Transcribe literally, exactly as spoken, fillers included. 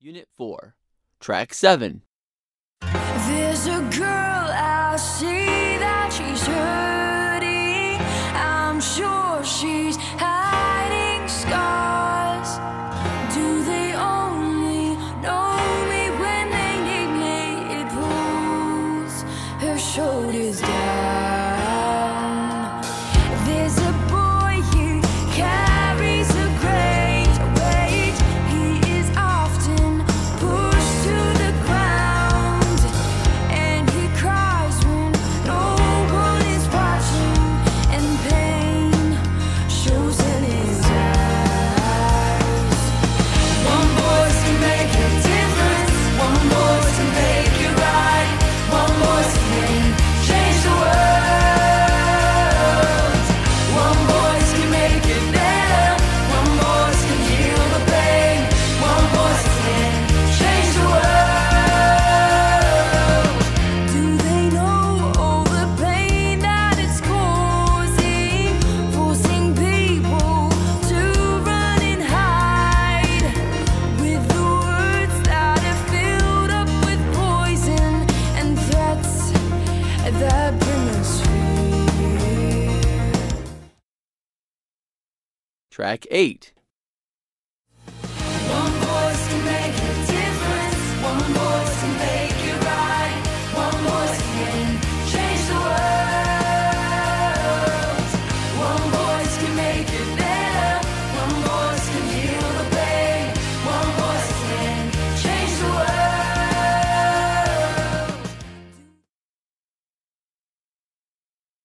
Unit four, Track seven. There's a girl I see that she's hurting. I'm sure she's hiding scars. Do they only know me when they need me? It pulls her shoulders down. There's a boy who carries a great weight. He is often pushed to the ground, and he cries when no one is watching, and pain shows in his eyes. One voice can make a difference. One voice can make it right. One voice can change the world. One voice can make it better. One voice can heal the pain. One voice can change the world. Do they know all the pain that it's causing, forcing people to run and hide with the words that are filled up with poison and threats that bring us fear? Track eight. One